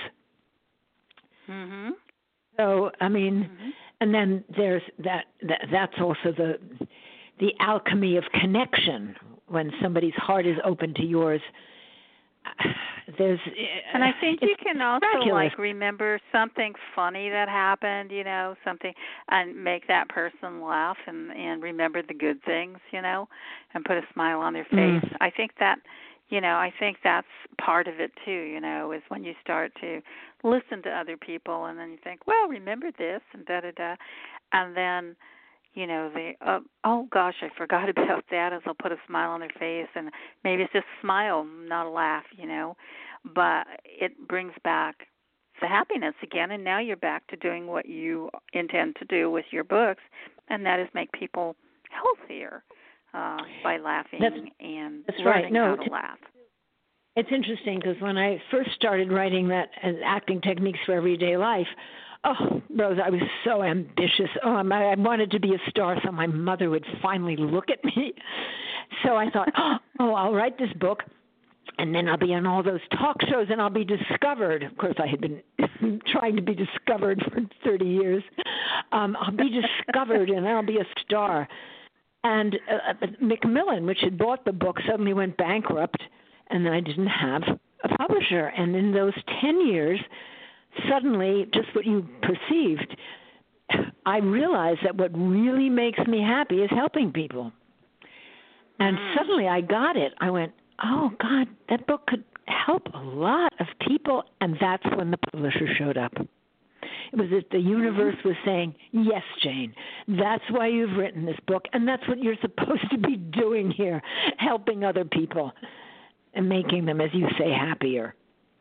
Mm-hmm. So, I mean, mm-hmm. and then there's that, that. That's also the the alchemy of connection. when somebody's heart is open to yours. There's, and I think you can also miraculous. like remember something funny that happened, you know, something, and make that person laugh, and and remember the good things, you know, and put a smile on their face. Mm. I think that, you know, I think that's part of it too, you know, is when you start to listen to other people, and then you think, well, remember this, and da da da, and then, you know, they, uh, oh gosh, I forgot about that, as they'll put a smile on their face, and maybe it's just a smile, not a laugh, you know, but it brings back the happiness again, and now you're back to doing what you intend to do with your books, and that is make people healthier uh, by laughing that's, and that's learning right. no, how to t- laugh. It's interesting because when I first started writing that as acting techniques for everyday life, oh, Rose, I was so ambitious. Oh, I wanted to be a star so my mother would finally look at me. So I thought, oh, I'll write this book, and then I'll be on all those talk shows, and I'll be discovered. Of course, I had been trying to be discovered for thirty years. Um, I'll be discovered, and I'll be a star. And uh, Macmillan, which had bought the book, suddenly went bankrupt, and then I didn't have a publisher. And in those ten years, suddenly, just what you perceived, I realized that what really makes me happy is helping people. And mm. suddenly I got it. I went, oh, God, that book could help a lot of people. And that's when the publisher showed up. It was that the universe was saying, yes, Jane, that's why you've written this book, and that's what you're supposed to be doing here, helping other people and making them, as you say, happier.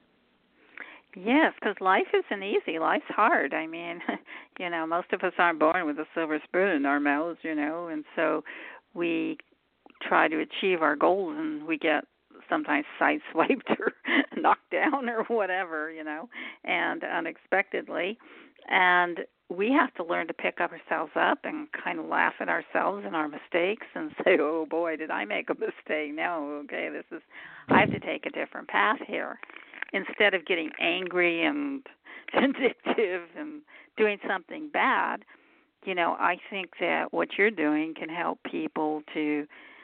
Yes, because life isn't easy. Life's hard. I mean, you know, most of us aren't born with a silver spoon in our mouths, you know, and so we try to achieve our goals, and we get sometimes sideswiped or knocked down or whatever, you know, and unexpectedly. And we have to learn to pick up ourselves up and kind of laugh at ourselves and our mistakes and say, oh, boy, did I make a mistake? No, okay, this is, I have to take a different path here. Instead of getting angry and vindictive and doing something bad, you know, I think that what you're doing can help people to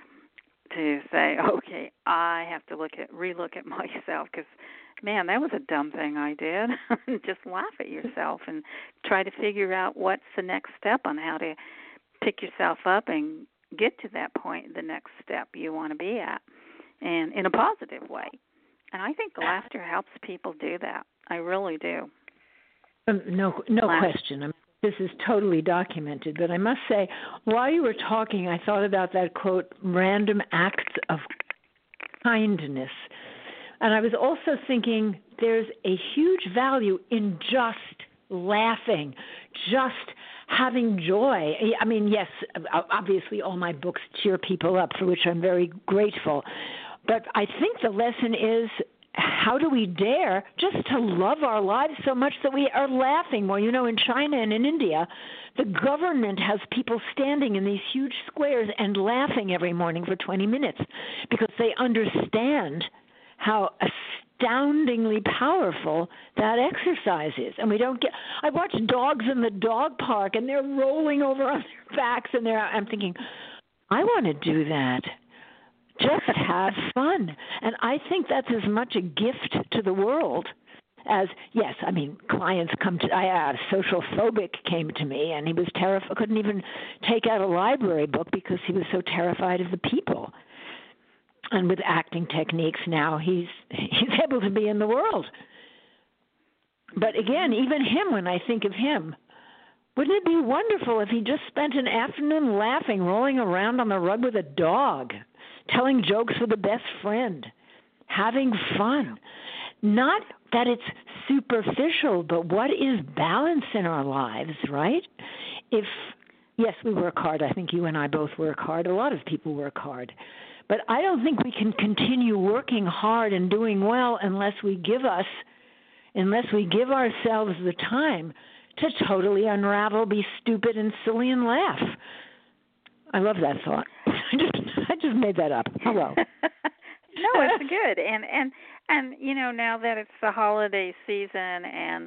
to say, okay, I have to look at relook at myself, because, man, that was a dumb thing I did. Just laugh at yourself and try to figure out what's the next step on how to pick yourself up and get to that point, the next step you want to be at, and in a positive way. And I think laughter helps people do that. I really do. Um, no, no Laugh. question. I mean, this is totally documented. But I must say, while you were talking, I thought about that quote, random acts of kindness. And I was also thinking there's a huge value in just laughing, just having joy. I mean, yes, obviously all my books cheer people up, for which I'm very grateful. But I think the lesson is, how do we dare just to love our lives so much that we are laughing? Well, you know, in China and in India, the government has people standing in these huge squares and laughing every morning for twenty minutes because they understand how astoundingly powerful that exercise is. And we don't get, I watch dogs in the dog park and they're rolling over on their backs, and they're, I'm thinking, I want to do that. Just have fun. And I think that's as much a gift to the world as, yes, I mean, clients come to, I, a social phobic came to me, and he was terrified, couldn't even take out a library book because he was so terrified of the people. And with acting techniques now, he's he's able to be in the world. But again, even him, when I think of him, wouldn't it be wonderful if he just spent an afternoon laughing, rolling around on the rug with a dog, telling jokes with a best friend, having fun? Not that it's superficial, but what is balance in our lives, right? If, yes, we work hard. I think you and I both work hard. A lot of people work hard. But I don't think we can continue working hard and doing well unless we give us, unless we give ourselves the time to totally unravel, be stupid and silly, and laugh. I love that thought. I just, I just made that up. Hello. No, it's good. And, and, and, you know, now that it's the holiday season and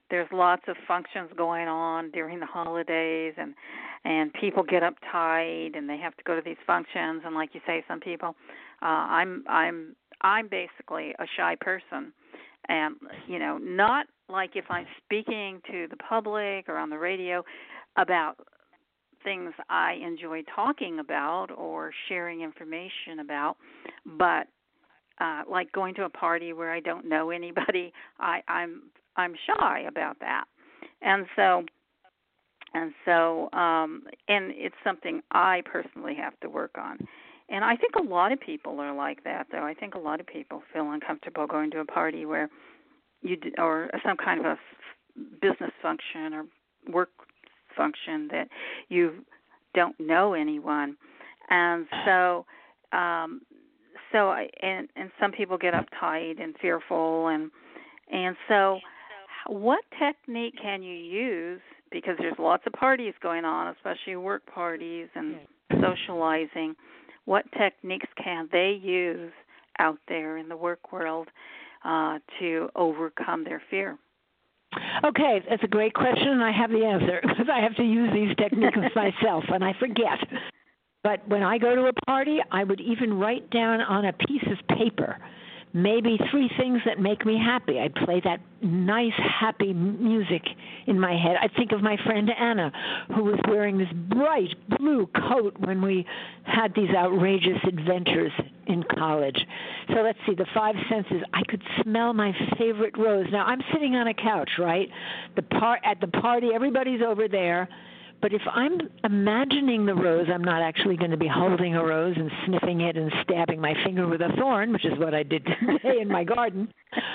there's lots of functions going on during the holidays, and and people get uptight and they have to go to these functions. And like you say, some people, uh, I'm I'm I'm basically a shy person, and you know, not like if I'm speaking to the public or on the radio about things I enjoy talking about or sharing information about, but uh, like going to a party where I don't know anybody, I, I'm I'm shy about that, and so and so um, and it's something I personally have to work on. And I think a lot of people are like that, though. I think a lot of people feel uncomfortable going to a party where you d- or some kind of a business function or work function that you don't know anyone, and so um, so I, and and some people get uptight and fearful, and and so what technique can you use, because there's lots of parties going on, especially work parties and socializing. What techniques can they use out there in the work world uh, to overcome their fear? Okay, that's a great question, and I have the answer because I have to use these techniques myself, and I forget. But when I go to a party, I would even write down on a piece of paper maybe three things that make me happy. I'd play that nice, happy music in my head. I'd think of my friend Anna, who was wearing this bright blue coat when we had these outrageous adventures in college. So let's see, the five senses. I could smell my favorite rose. Now, I'm sitting on a couch, right? The par- at the party, everybody's over there. But if I'm imagining the rose, I'm not actually going to be holding a rose and sniffing it and stabbing my finger with a thorn, which is what I did today in my garden.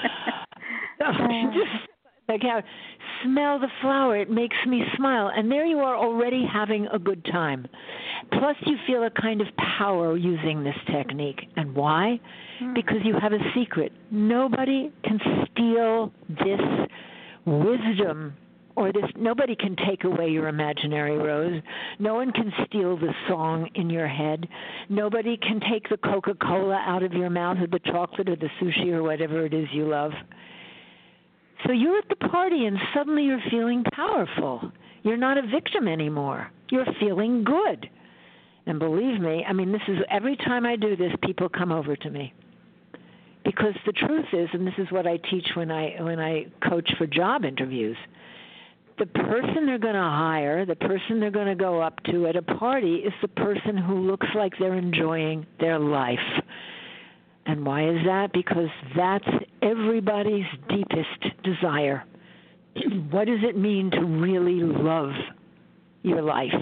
So just like how smell the flower, it makes me smile. And there you are already having a good time. Plus you feel a kind of power using this technique. And why? Hmm. Because you have a secret. Nobody can steal this wisdom. Or this, nobody can take away your imaginary rose. No one can steal the song in your head. Nobody can take the Coca-Cola out of your mouth or the chocolate or the sushi or whatever it is you love. So you're at the party and suddenly you're feeling powerful. You're not a victim anymore. You're feeling good. And believe me, I mean, this is every time I do this, people come over to me. Because the truth is, and this is what I teach when I when I coach for job interviews, the person they're going to hire, the person they're going to go up to at a party is the person who looks like they're enjoying their life. And why is that? Because that's everybody's deepest desire. What does it mean to really love your life?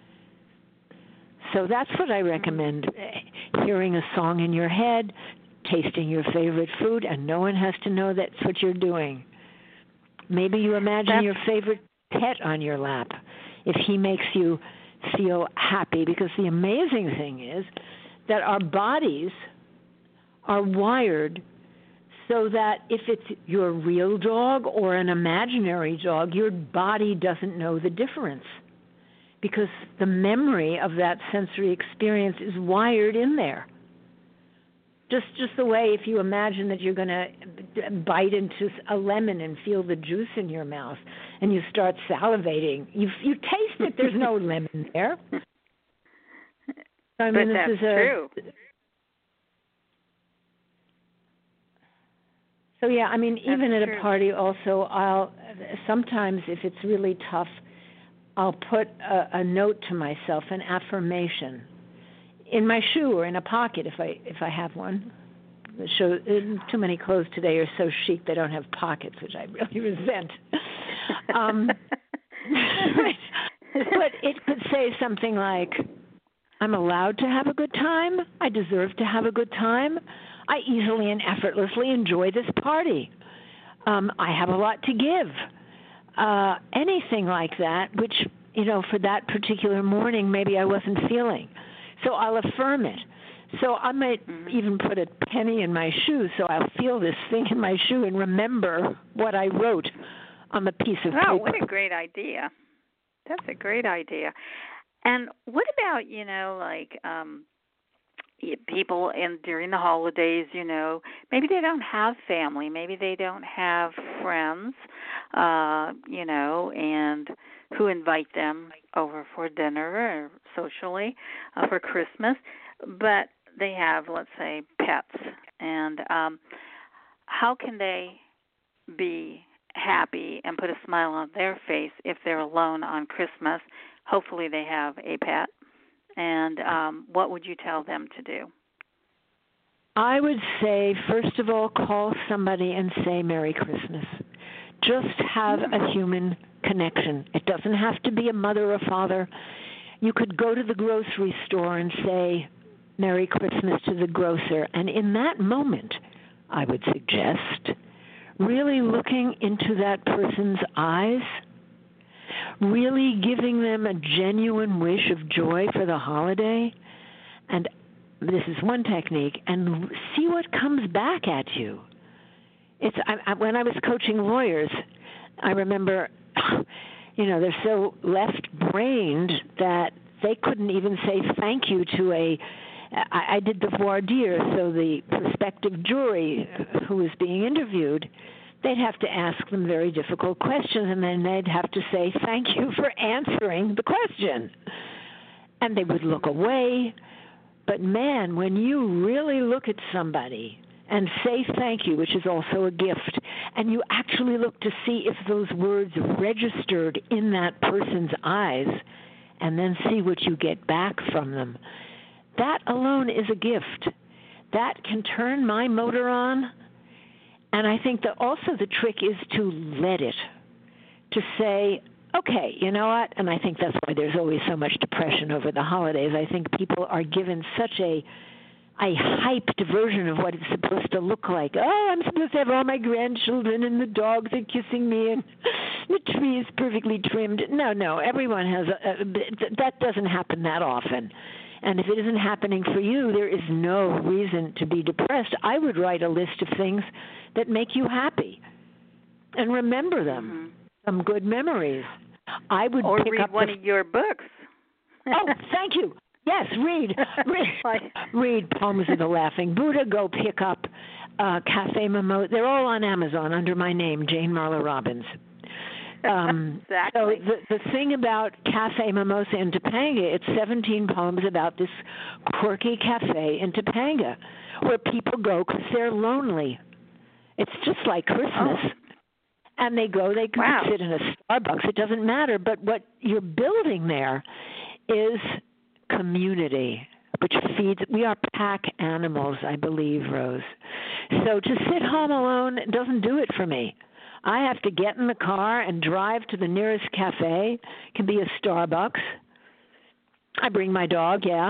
So that's what I recommend, hearing a song in your head, tasting your favorite food, and no one has to know that's what you're doing. Maybe you imagine that's... your favorite pet on your lap, if he makes you feel happy. Because the amazing thing is that our bodies are wired so that if it's your real dog or an imaginary dog, your body doesn't know the difference. Because the memory of that sensory experience is wired in there. Just just the way if you imagine that you're going to bite into a lemon and feel the juice in your mouth and you start salivating, you you taste it, there's no lemon there. So, I mean, but this that's is a, true. So, yeah, I mean, that's even at true. a party also, I'll sometimes if it's really tough, I'll put a, a note to myself, an affirmation, in my shoe or in a pocket if I if I have one. The show, too many clothes today are so chic they don't have pockets, which I really resent. Um, but it could say something like, I'm allowed to have a good time. I deserve to have a good time. I easily and effortlessly enjoy this party. Um, I have a lot to give. Uh, anything like that, which, you know, for that particular morning, maybe I wasn't feeling. So I'll affirm it. So I might mm-hmm. even put a penny in my shoe so I'll feel this thing in my shoe and remember what I wrote on the piece of wow, paper. Oh, what a great idea. That's a great idea. And what about, you know, like um, people in during the holidays, you know, maybe they don't have family, maybe they don't have friends, uh, you know, and who invite them over for dinner or socially uh, for Christmas, but they have, let's say, pets. And um, how can they be happy and put a smile on their face if they're alone on Christmas? Hopefully they have a pet. And um, what would you tell them to do? I would say, first of all, call somebody and say Merry Christmas. Just have a human connection. It doesn't have to be a mother or father. You could go to the grocery store and say Merry Christmas to the grocer. And in that moment, I would suggest really looking into that person's eyes, really giving them a genuine wish of joy for the holiday, and this is one technique, and see what comes back at you. It's I, I, when I was coaching lawyers, I remember, you know, they're so left-brained that they couldn't even say thank you to a. I, I did the voir dire, so the prospective jury who was being interviewed, they'd have to ask them very difficult questions, and then they'd have to say thank you for answering the question, and they would look away. But man, when you really look at somebody and say thank you, which is also a gift, and you actually look to see if those words registered in that person's eyes, and then see what you get back from them, that alone is a gift. That can turn my motor on, and I think that also the trick is to let it, to say, okay, you know what? And I think that's why there's always so much depression over the holidays. I think people are given such a a hyped version of what it's supposed to look like. Oh, I'm supposed to have all my grandchildren and the dogs are kissing me and the tree is perfectly trimmed. No, no, everyone has a, a that doesn't happen that often. And if it isn't happening for you, there is no reason to be depressed. I would write a list of things that make you happy and remember them. Mm-hmm. Some good memories. I would or pick read up one the... of your books. Oh, thank you. Yes, read. Read, read Poems of the Laughing Buddha. Go pick up uh, Cafe Mimosa. They're all on Amazon under my name, Jane Marla Robbins. Um, exactly. So the, the thing about Cafe Mimosa in Topanga, it's seventeen poems about this quirky cafe in Topanga where people go because they're lonely. It's just like Christmas. Oh. And they go, they can wow. sit in a Starbucks, it doesn't matter. But what you're building there is community, which feeds, we are pack animals, I believe, Rose. So to sit home alone doesn't do it for me. I have to get in the car and drive to the nearest cafe. It can be a Starbucks. I bring my dog, yeah.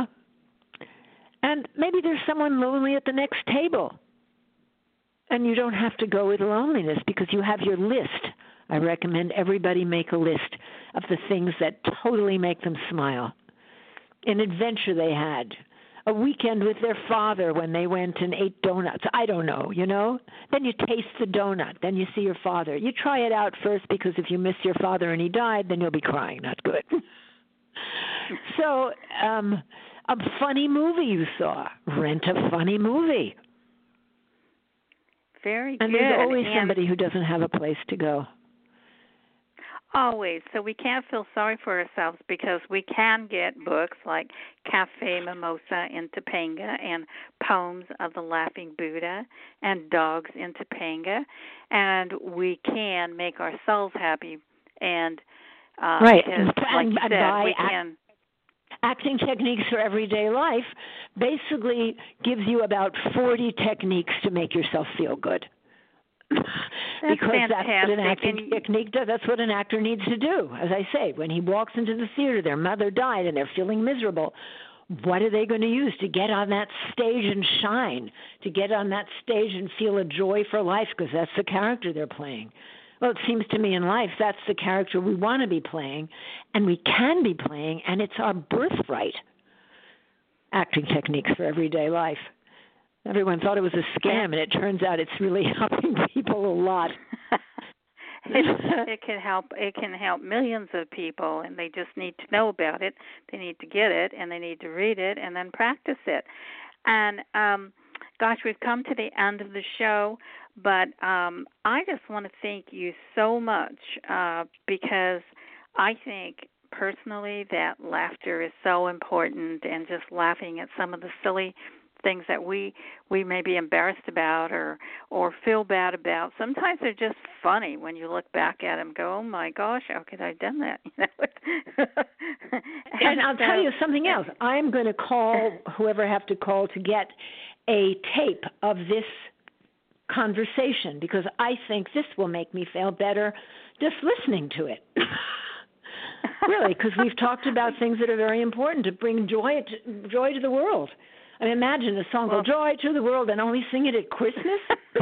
And maybe there's someone lonely at the next table. And you don't have to go with loneliness because you have your list. I recommend everybody make a list of the things that totally make them smile. An adventure they had, a weekend with their father when they went and ate donuts. I don't know, you know? Then you taste the donut. Then you see your father. You try it out first because if you miss your father and he died, then you'll be crying. Not good. So um, a funny movie you saw. Rent a funny movie. Very and good. And there's always and somebody who doesn't have a place to go. Always. So we can't feel sorry for ourselves because we can get books like Cafe Mimosa in Topanga and Poems of the Laughing Buddha and Dogs in Topanga, and we can make ourselves happy. And uh, right. because, like you said, we can. Acting Techniques for Everyday Life basically gives you about forty techniques to make yourself feel good. That's because fantastic. that's what an acting and technique does. That's what an actor needs to do. As I say, when he walks into the theater, their mother died and they're feeling miserable. What are they going to use to get on that stage and shine, to get on that stage and feel a joy for life because that's the character they're playing? Well, it seems to me in life that's the character we want to be playing, and we can be playing, and it's our birthright. Acting Techniques for Everyday Life. Everyone thought it was a scam, and it turns out it's really helping people a lot. it, it can help. It can help millions of people, and they just need to know about it. They need to get it, and they need to read it, and then practice it. And um, gosh, we've come to the end of the show. But um, I just want to thank you so much uh, because I think personally that laughter is so important, and just laughing at some of the silly things that we we may be embarrassed about or or feel bad about. Sometimes they're just funny when you look back at them and go, oh my gosh, how could I have done that? You know? and, and I'll tell you something else. I'm going to call whoever I have to call to get a tape of this conversation, because I think this will make me feel better just listening to it. Really, because we've talked about things that are very important to bring joy to, joy to the world. I mean, imagine a song well, called Joy to the World and only sing it at Christmas.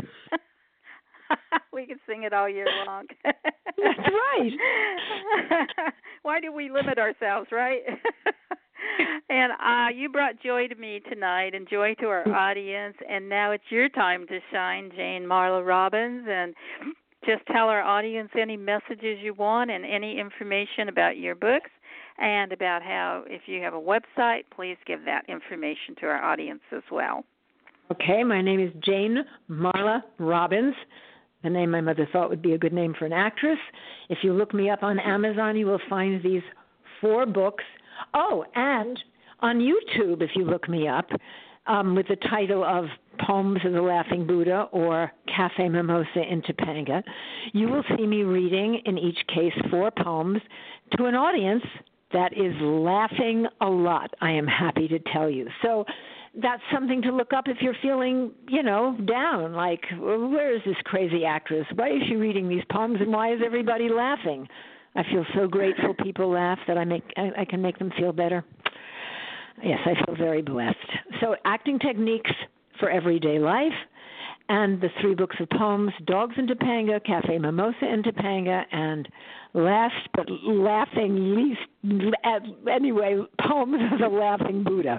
We can sing it all year long. That's right. Why do we limit ourselves, right? And uh, you brought joy to me tonight and joy to our audience, and now it's your time to shine, Jane Marla Robbins, and just tell our audience any messages you want and any information about your books, and about how, if you have a website, please give that information to our audience as well. Okay, my name is Jane Marla Robbins, the name my mother thought would be a good name for an actress. If you look me up on Amazon, you will find these four books. Oh, and on YouTube, if you look me up, um, with the title of Poems of the Laughing Buddha or Cafe Mimosa in Topanga, you will see me reading, in each case, four poems to an audience that is laughing a lot, I am happy to tell you. So that's something to look up if you're feeling, you know, down, like, where is this crazy actress? Why is she reading these poems, and why is everybody laughing? I feel so grateful people laugh that I make I, I can make them feel better. Yes, I feel very blessed. So acting techniques for everyday life, and the three books of poems, Dogs in Topanga, Cafe Mimosa in Topanga, and last but laughing least, anyway, Poems of the Laughing Buddha.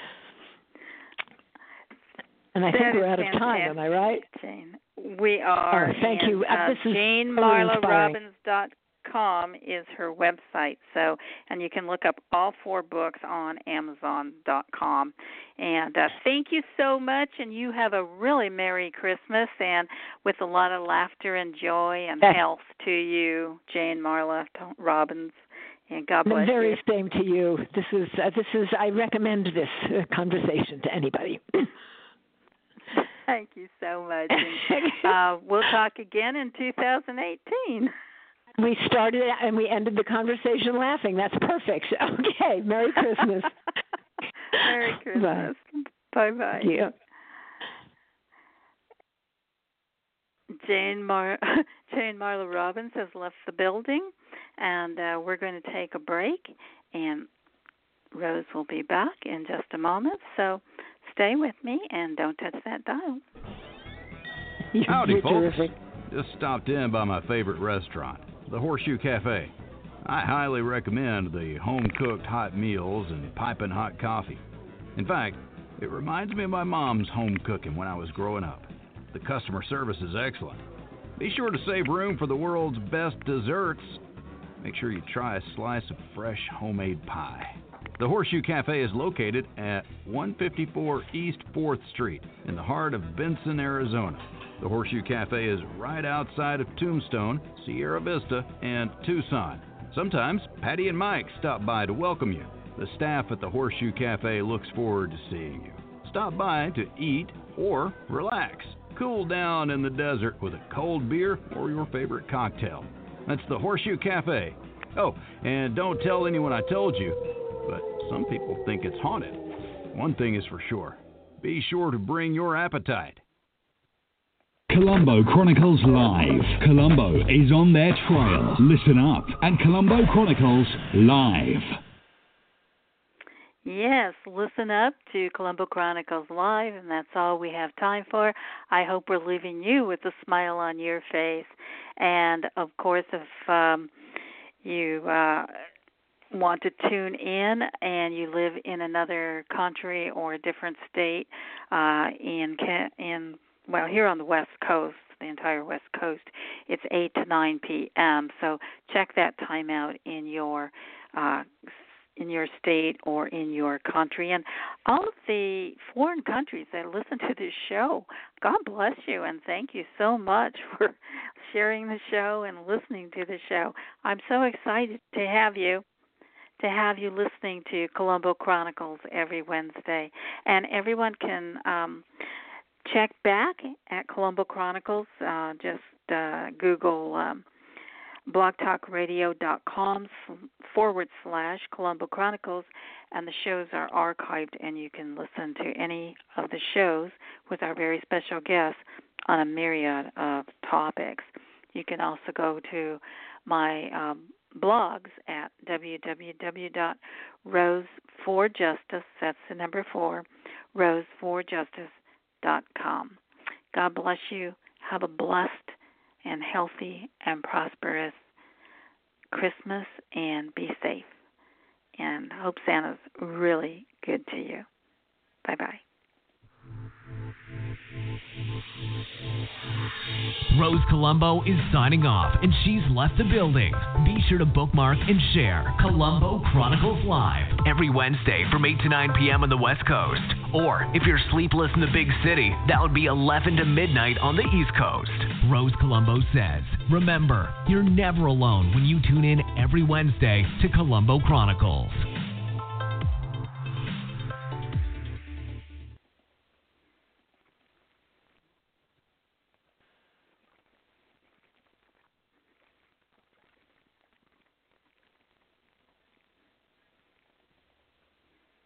And I that think we're out fantastic, of time, am I right? Jane. We are. Oh, thank and, you. Uh, this is Jane Marla Robbins dot com is her website. So, and you can look up all four books on Amazon dot com. And uh, thank you so much, and you have a really Merry Christmas, and with a lot of laughter and joy and Yes. health to you, Jane Marla Robbins. And God bless the very you. same to you. This is uh, this is. I recommend this uh, conversation to anybody. Thank you so much. And, uh, we'll talk again in two thousand eighteen. We started and we ended the conversation laughing. That's perfect. Okay. Merry Christmas. Merry Christmas. Bye bye. Yeah. Jane Mar Jane Marla Robbins has left the building, and uh, we're going to take a break, and Rose will be back in just a moment. So stay with me and don't touch that dial. Howdy, You're folks. terrific. Just stopped in by my favorite restaurant, the Horseshoe Cafe. I highly recommend the home-cooked hot meals and piping hot coffee. In fact, it reminds me of my mom's home cooking when I was growing up. The customer service is excellent. Be sure to save room for the world's best desserts. Make sure you try a slice of fresh homemade pie. The Horseshoe Cafe is located at one fifty-four East fourth Street in the heart of Benson, Arizona. The Horseshoe Cafe is right outside of Tombstone, Sierra Vista, and Tucson. Sometimes Patty and Mike stop by to welcome you. The staff at the Horseshoe Cafe looks forward to seeing you. Stop by to eat or relax. Cool down in the desert with a cold beer or your favorite cocktail. That's the Horseshoe Cafe. Oh, and don't tell anyone I told you, but some people think it's haunted. One thing is for sure. Be sure to bring your appetite. Colombo Chronicles Live. Colombo is on their trail. Listen up at Colombo Chronicles Live. Yes, listen up to Colombo Chronicles Live, and that's all we have time for. I hope we're leaving you with a smile on your face. And, of course, if um, you uh, want to tune in and you live in another country or a different state uh, in, in, well, here on the West Coast, the entire West Coast, it's eight to nine p.m., so check that time out in your uh in your state or in your country, and all of the foreign countries that listen to this show. God bless you, and thank you so much for sharing the show and listening to the show. I'm so excited to have you, to have you listening to Colombo Chronicles every Wednesday. And everyone can um, check back at Colombo Chronicles. Uh, just uh, Google um, blogtalkradio.com forward slash Colombo Chronicles, and the shows are archived, and you can listen to any of the shows with our very special guests on a myriad of topics. You can also go to my um, blogs at w w w dot rose for justice, that's the number four, rose for justice dot com. God bless you. Have a blessed and healthy and prosperous Christmas, and be safe. And hope Santa's really good to you. Bye-bye. Rose Colombo is signing off, and she's left the building. Be sure to bookmark and share Colombo Chronicles Live every Wednesday from eight to nine p.m. on the West Coast. Or, if you're sleepless in the big city, that would be eleven to midnight on the East Coast. Rose Colombo says, remember, you're never alone when you tune in every Wednesday to Colombo Chronicles.